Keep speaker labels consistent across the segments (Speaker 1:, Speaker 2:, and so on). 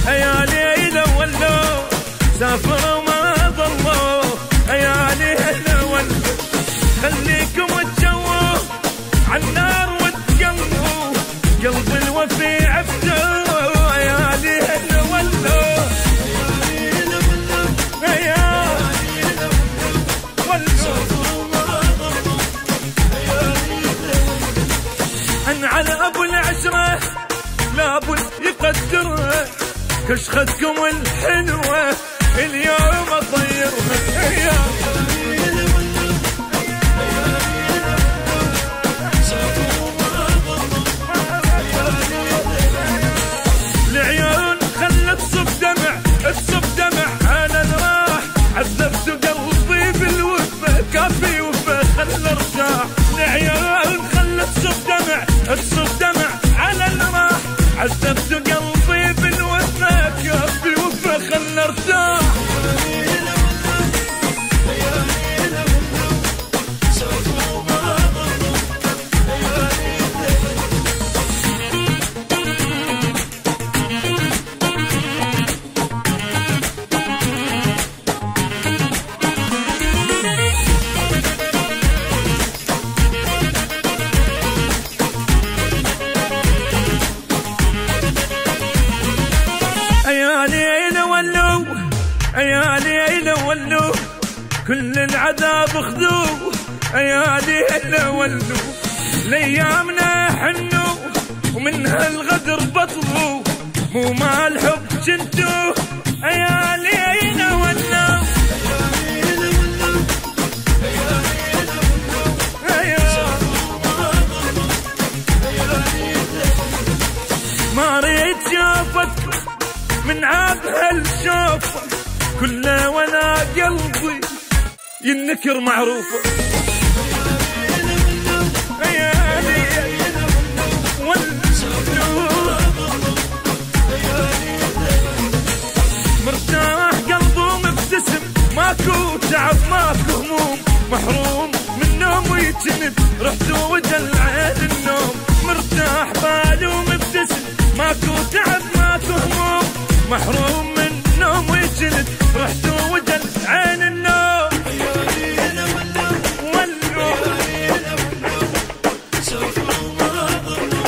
Speaker 1: يا ليل ولوا سافروا ما ضلوا، يا ليل ولوا خليكم تجوا عالنار وتقلوا قلب الوفي عبده، يا ليل ولوا يا أن على أبو العشرة لابد يقدرها، كشختكم الحلوة اليوم أطيرها. العيون خلت تصب دمع على الراح، عذبت قلبي بالوفا كافي وفا خل ارتاح. العيون خلت تصب دمع على الراح، عذبت قلبي بالوفا كافي وفا خل ارتاح. يا ليل ولوا كل العذاب خذوه، يا ليل ولوا لأيامنا حنوا ومن هالغدر بطلوا، مو مع الحب جنتوا، يا ليل ولوا ما ريت شافتكم من عاب هالشوفة كله ولا قلبي ينكر معروفه. يا ليل ولوا مرتاح قلبه مبتسم، ماكو تعب ماكو هموم، محروم من نوم ويتند رحت ودلع النوم. مرتاح باله مبتسم، ماكو تعب ماكو هموم، محروم من نوم ويتند رحت وجل عين النوم. ولوا سافروا ما ضلوا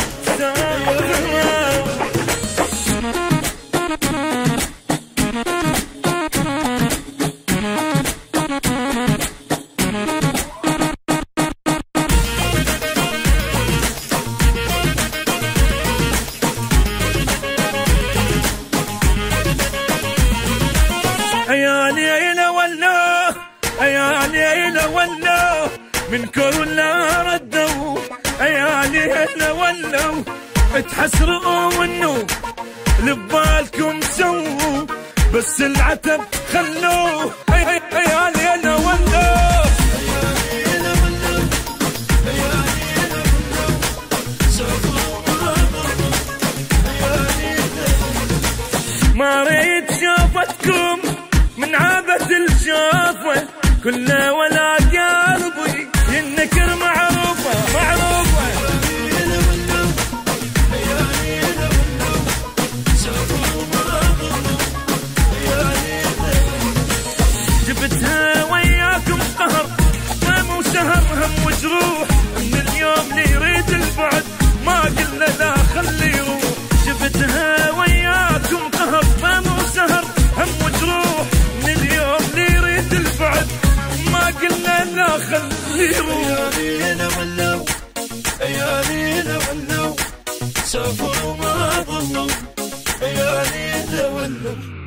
Speaker 1: يا ليل ولوا يا ليل ولوا من كل ردوا، يا ليل ولوا تحسروا منه لبالكم سووا بس العتب خلوه. يا ليل ولوا ما ريت شافتكم من عابة الشافة كله ولا قلبي ينكر معروفة. جبتها وياكم قهر ما مو سهر هم وجروح، من اليوم اللي يريد البعد ما قلنا لا خلي يروح. جبتها وياكم قهر ما مو سهر هم وجروح، من اليوم اللي يريد البعد ما قلنا لا خلي يروح. يا ليل ولوا يا ليل ولوا سافروا ما ضلوا، يا ليل ولوا